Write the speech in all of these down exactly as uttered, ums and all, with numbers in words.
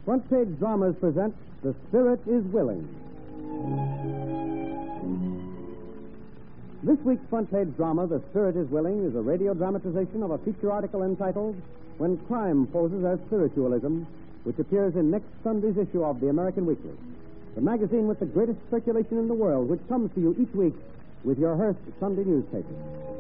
Front Page Dramas present The Spirit is Willing. This week's Front Page drama, The Spirit is Willing, is a radio dramatization of a feature article entitled When Crime Poses as Spiritualism, which appears in next Sunday's issue of the American Weekly, the magazine with the greatest circulation in the world, which comes to you each week with your Hearst Sunday newspaper.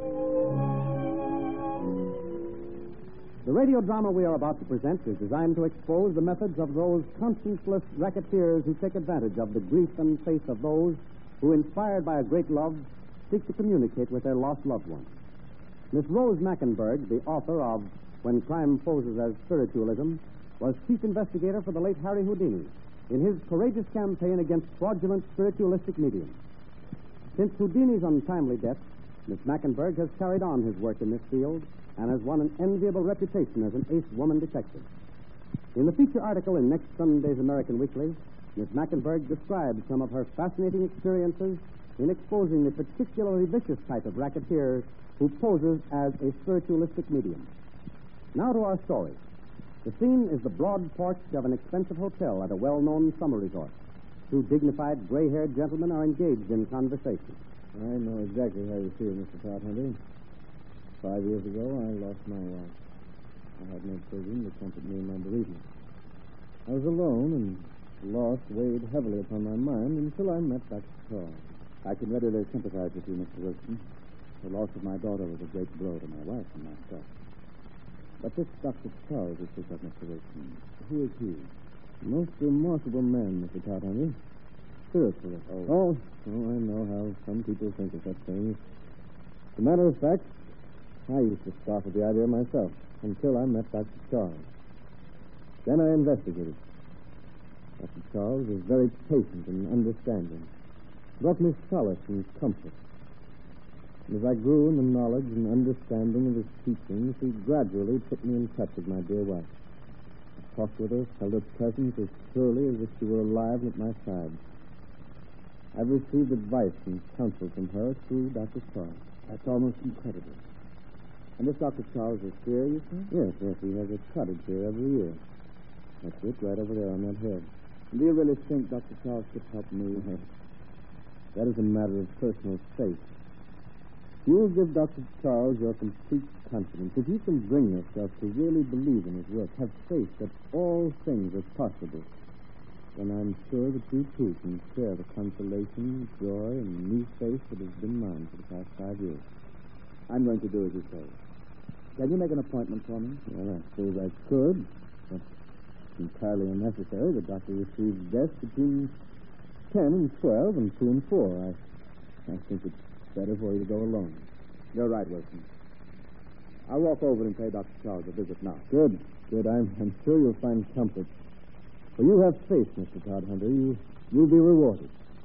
The radio drama we are about to present is designed to expose the methods of those conscienceless racketeers who take advantage of the grief and faith of those who, inspired by a great love, seek to communicate with their lost loved ones. Miss Rose Mackenberg, the author of When Crime Poses as Spiritualism, was chief investigator for the late Harry Houdini in his courageous campaign against fraudulent spiritualistic mediums. Since Houdini's untimely death, Miss Mackenberg has carried on his work in this field and has won an enviable reputation as an ace woman detective. In the feature article in next Sunday's American Weekly, Miss Mackenberg describes some of her fascinating experiences in exposing the particularly vicious type of racketeer who poses as a spiritualistic medium. Now to our story. The scene is the broad porch of an expensive hotel at a well-known summer resort. Two dignified, gray-haired gentlemen are engaged in conversation. I know exactly how you feel, Mister Todhunter. Five years ago, I lost my wife. I had no children to comfort me in my bereavement. I was alone, and loss weighed heavily upon my mind until I met Doctor Charles. I can readily sympathize with you, Mister Wilson. The loss of my daughter was a great blow to my wife and myself. But this Doctor Charles is picked up, Mister Wilson. Who is he? The most remarkable man, Mister Todhunter. Spiritualist. Oh. oh, oh, I know how some people think of such things. As a matter of fact, I used to scoff at the idea myself until I met Doctor Charles. Then I investigated. Doctor Charles was very patient and understanding. Brought me solace and comfort. And as I grew in the knowledge and understanding of his teachings, he gradually put me in touch with my dear wife. I talked with her, felt her presence as surely as if she were alive at my side. I've received advice and counsel from her through Doctor Charles. That's almost incredible. And this Doctor Charles is here, you say? Yes, yes, he has a cottage here every year. That's it, right over there on that hill. And do you really think Doctor Charles could help me? That is a matter of personal faith. You will give Doctor Charles your complete confidence. If you can bring yourself to really believe in his work, have faith that all things are possible, then I'm sure that you too can share the consolation, joy, and new faith that has been mine for the past five years. I'm going to do as you say. Can you make an appointment for me? Well, I suppose I could, but it's entirely unnecessary. The doctor receives guests between ten and twelve and two and four. I, I think it's better for you to go alone. You're right, Wilson. I'll walk over and pay Doctor Charles a visit now. Good, good. I'm, I'm sure you'll find comfort. For you have faith, Mister Todhunter. You, you'll be rewarded.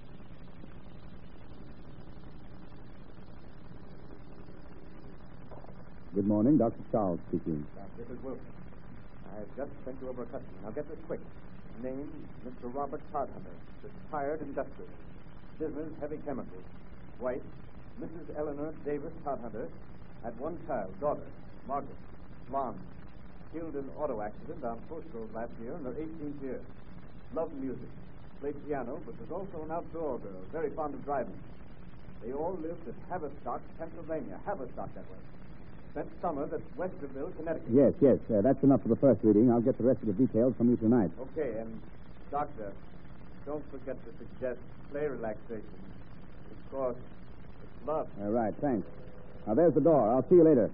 Good morning, Doctor Charles speaking. This is Wilson. I've just sent you over a customer. Now get this quick. Name, Mister Robert Todhunter. Retired industrialist. Business, heavy chemicals. Wife, Missus Eleanor Davis Todhunter. Had one child, daughter, Margaret. Blonde. Killed in auto accident on Post Road last year in her eighteenth year. Loved music. Played piano, but was also an outdoor girl. Very fond of driving. They all lived at Haverstock, Pennsylvania. Haverstock, that way. Spent summers at Westerville, Connecticut. Yes, yes. Uh, that's enough for the first reading. I'll get the rest of the details from you tonight. Okay, and, Doctor, don't forget to suggest play relaxation. Of course, it's love. All right, thanks. Now, there's the door. I'll see you later.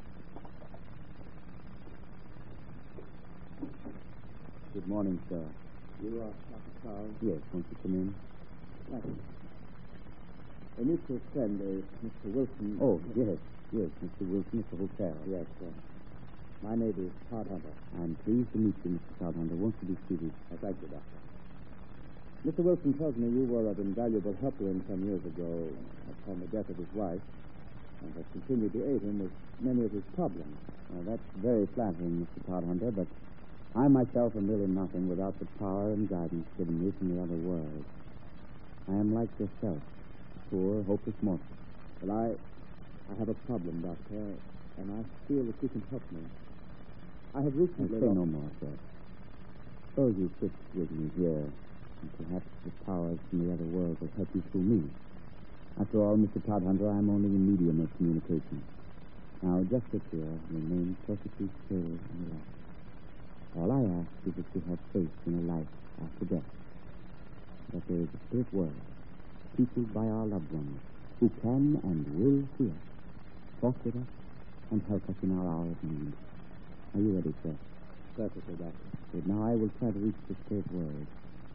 Good morning, sir. You are Doctor Charles? Yes, won't you come in? Thank you. A mutual friend, uh, Mister Wilson. Oh, yes, yes, Mister Wilson at the hotel. Yes, sir. My name is Todhunter. I'm pleased to meet you, Mister Todhunter. Won't you be seated? I thank you, Doctor. Mister Wilson tells me you were of invaluable help to him some years ago upon the death of his wife, and have continued to aid him with many of his problems. Well, that's very flattering, Mister Todhunter, but I myself am really nothing without the power and guidance given me from the other world. I am like yourself, poor, hopeless mortal. Well, I, I have a problem, Doctor, and I feel that you can help me. I have recently... Say no more, sir. Suppose you sit with me here, and perhaps the powers from the other world will help you through me. After all, Mister Todhunter, I'm only a medium of communication. Now, just sit here and remain perfectly still and relaxed. All I ask is that you have faith in a life after death. That there is a spirit world, peopled by our loved ones, who can and will see us, talk with us, and help us in our hour of need. Are you ready, sir? Perfectly, Doctor. Good. Now I will try to reach the spirit world.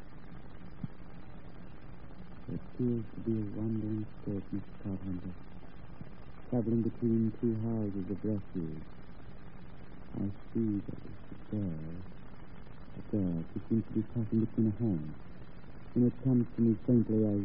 There appears to be a wandering spirit, Mister Todhunter, traveling between two houses of refuge. I see that it's a girl, a girl who seems to be passing between a home. And it comes to me faintly as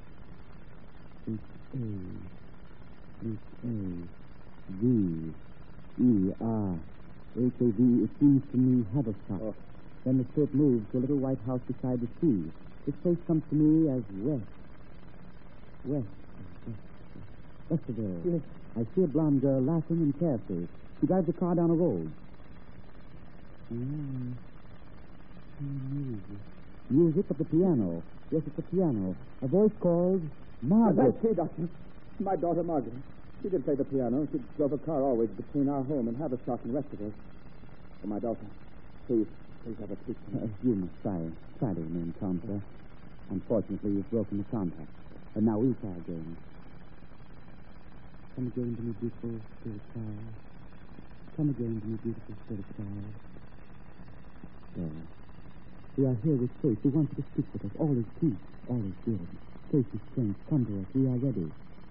H A, H A, V, E, R, H A V. It seems to me Haverstock. Oh. Then the spirit moves to a little white house beside the sea. This place comes to me as West. West. West. Westerville. Yes. I see a blonde girl laughing and carefree. She drives the car down a road. Mm. Music. Music at the piano. Yes, it's a piano. A voice called Margaret. That's she, Doctor. My daughter, Margaret. She did play the piano. She drove a car always between our home and Haverstock and Westerville. Oh, my daughter, please, please have a seat. Uh, you must try, try to remain calm, sir. Unfortunately, you've broken the compact. And now we try again. Come again to me, beautiful spirit child. Come again to me, beautiful spirit child. There. We are here with faith. We want you to speak with us. All is peace. All is good. Faith is strength. Come to us. We are ready.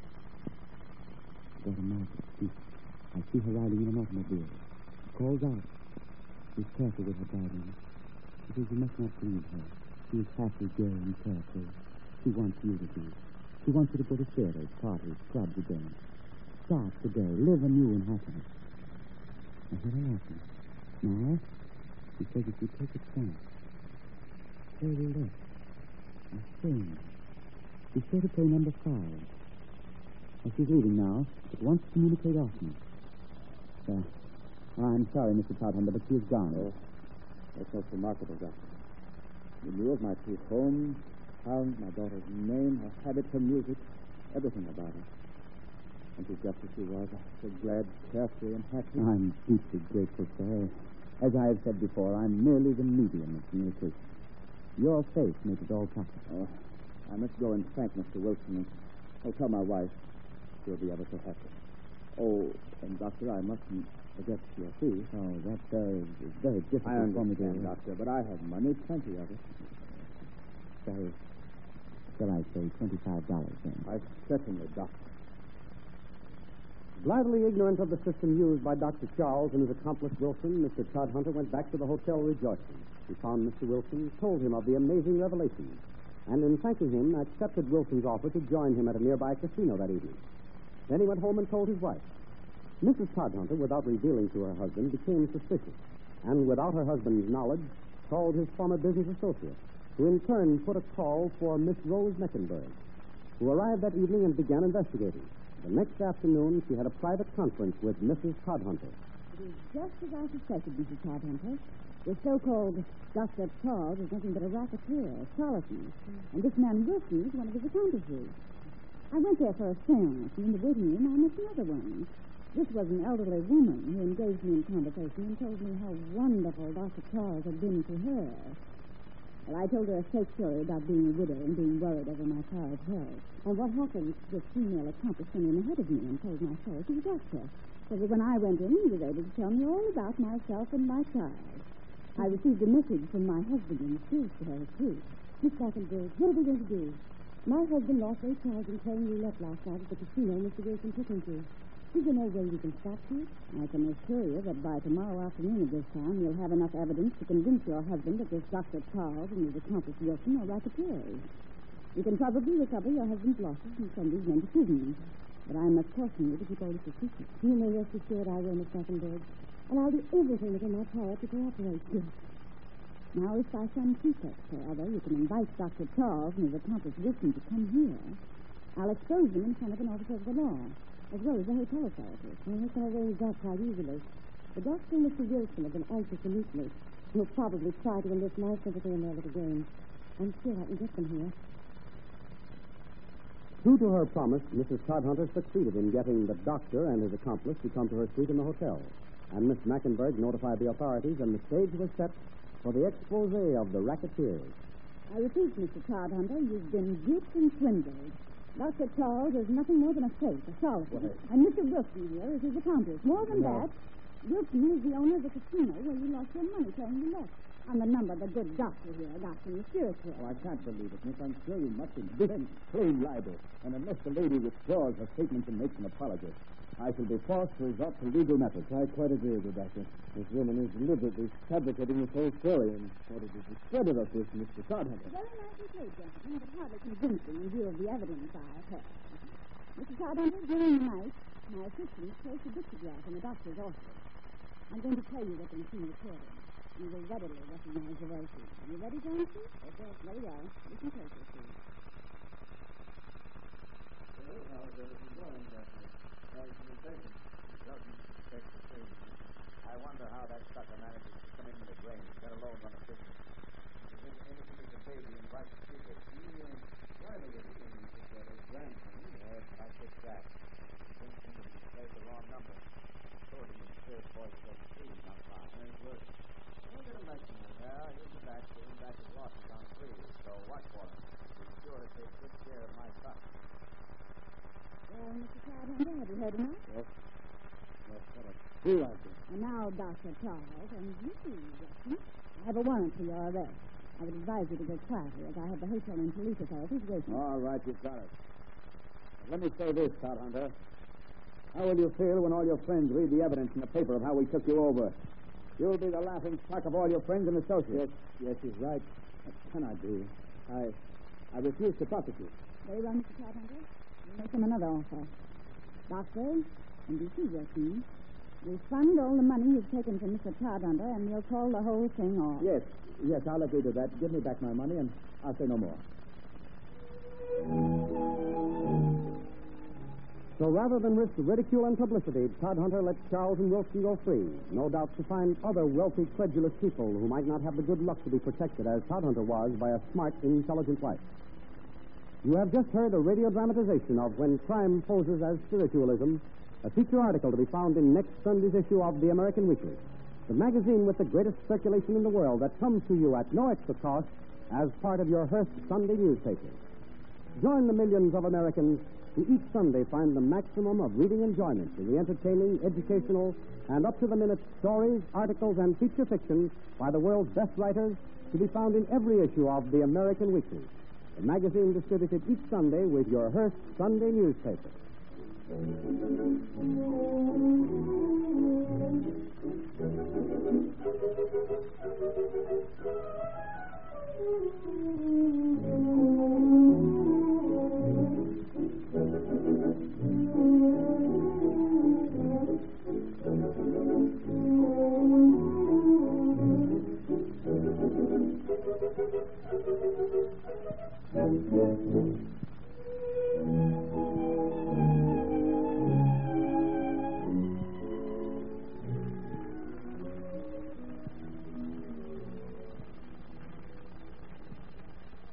Daughter Margaret speaks. I see her riding in an automobile. She calls out. She's careful with her guardian. She says you must not grieve her. She is happy, gay, and carefree. She wants you to be. She wants you to go to theaters, parties, clubs again. Start today. Live anew in happiness. I hear her laughing. Now, she says if you take a chance, play the left. I sing. Be sure to play number five. Well, she's leaving now, but wants to communicate often. Uh, well, I'm sorry, Mister Todhunter, but she is gone. Oh, that's most remarkable, Doctor. You knew of my true home, town, my daughter's name, her habits, her music, everything about her. And she's just as she was. I'm so glad, carefree, and happy. I'm deeply grateful to her. As I have said before, I'm merely the medium of communication. Your faith makes it all possible. Oh, I must go and thank Mister Wilson, and I'll tell my wife. She'll be ever so happy. Oh, and, Doctor, I mustn't forget your fee. Oh, that uh, is very difficult I for me to... understand, Doctor, but I have money, plenty of it. Shall, shall I say twenty-five dollars then? I certainly, Doctor. Blithely ignorant of the system used by Doctor Charles and his accomplice Wilson, Mister Todhunter went back to the hotel rejoicing. He found Mister Wilson, told him of the amazing revelation, and in thanking him, accepted Wilson's offer to join him at a nearby casino that evening. Then he went home and told his wife. Missus Todhunter, without revealing to her husband, became suspicious, and without her husband's knowledge, called his former business associate, who in turn put a call for Miss Rose Meckenberg, who arrived that evening and began investigating. The next afternoon, she had a private conference with Missus Todhunter. It is just as I suspected, Missus Todhunter. The so-called Doctor Charles is nothing but a racketeer, a charlatan, and this man Wilson is one of his accomplices. I went there for a seance, and in the waiting room I met another one. This was an elderly woman who engaged me in conversation and told me how wonderful Doctor Charles had been to her. Well, I told her a fake story about being a widow and being worried over my child's health. And what happened, this female accomplice came in ahead of me and told my story to the doctor. So that when I went in, he was able to tell me all about myself and my child. I received a message from my husband and refused to tell the truth. Miss Blackenberg, what are we going to do? My husband lost eight thousand playing roulette last night at the casino Mister Wilson took him to. Is there no way we can stop you? I can assure you that by tomorrow afternoon at this time, you'll have enough evidence to convince your husband that this Doctor Charles and his accomplice Wilson are racketeers. You can probably recover your husband's losses and send these men to prison. But I must caution you to keep all this a secret. You may rest assured I will, Miss Blackenberg. And I'll do everything within my power to cooperate with you. Now, if by some pretext or other you can invite Doctor Charles and his accomplice Wilson to come here, I'll expose them in front of an officer of the law, as well as the hotel authorities. And we can arrange that quite easily. The doctor and Mister Wilson have been anxious to meet me, He'll probably try to enlist my sympathy in their little game. I'm sure I can get them here. True to her promise, Missus Todhunter succeeded in getting the doctor and his accomplice to come to her suite in the hotel. And Miss Mackenberg notified the authorities, and the stage was set for the expose of the racketeers. I repeat, Mister Todhunter, you've been duped and swindled. Doctor Charles is nothing more than a fake, a charlatan. What? And Mister Wilson here is his accomplice. More than No. that, Wilson is the owner of the casino where you lost your money playing roulette. On the number the good doctor here got from the spiritual. Oh, I can't believe it, Miss. I'm sure you must have been plain libel. And unless the lady withdraws her statement and makes an apology, I shall be forced to resort to legal methods. I quite agree with you, Doctor. This woman is deliberately fabricating this whole story in order to discredit us with Mister Todhunter. Very nicely played, gentlemen, but hardly convincing in view of the evidence I have heard. Mister Todhunter, during the night, my assistant placed a dictograph in the doctor's office. I'm going to tell you what the machine recorded. You will readily recognize the voices. Are you ready, Johnson? Okay. Very well. Listen closely, please. Well, how's everything going, Doctor? How's the patient? Doesn't take the thing. I wonder how that sucker manages to come into the grain, let alone run a business. If there's anything is a baby and bright secret, he uh, tried to get in and took that old grandson. Yes, I fixed that. Vincent played the wrong number. Told him his third voice was three, not five. Nice work. I'll get a lesson. Well, he'll be back soon, back his losses on three. So watch for him. Be sure to take good care of my son. Well, Mister Todhunter, have you heard enough? Yes. Yes, what a fool I've been. And now, Doctor Charles, and you, Wilson, I have a warrant for your arrest. I would advise you to go quietly, as I have the hotel and police authorities waiting. All right, you've got it. Let me say this, Todhunter. How will you feel when all your friends read the evidence in the paper of how we took you over? You'll be the laughing stock of all your friends and associates. Yes, yes, he's right. That cannot be. I I refuse to prosecute. Very well, Mister Todhunter. We'll make him another offer. Doctor, and you see, Wilson, we'll fund all the money you've taken from Mister Todhunter, and we'll call the whole thing off. Yes, yes, I'll agree to that. Give me back my money, and I'll say no more. So rather than risk ridicule and publicity, Todhunter let Charles and Wilson go free, no doubt to find other wealthy, credulous people who might not have the good luck to be protected as Todhunter was by a smart, intelligent wife. You have just heard a radio dramatization of When Crime Poses as Spiritualism, a feature article to be found in next Sunday's issue of the American Weekly, the magazine with the greatest circulation in the world that comes to you at no extra cost as part of your Hearst Sunday newspaper. Join the millions of Americans who each Sunday find the maximum of reading enjoyment in the entertaining, educational, and up-to-the-minute stories, articles, and feature fiction by the world's best writers to be found in every issue of the American Weekly, the magazine distributed each Sunday with your Hearst Sunday newspaper.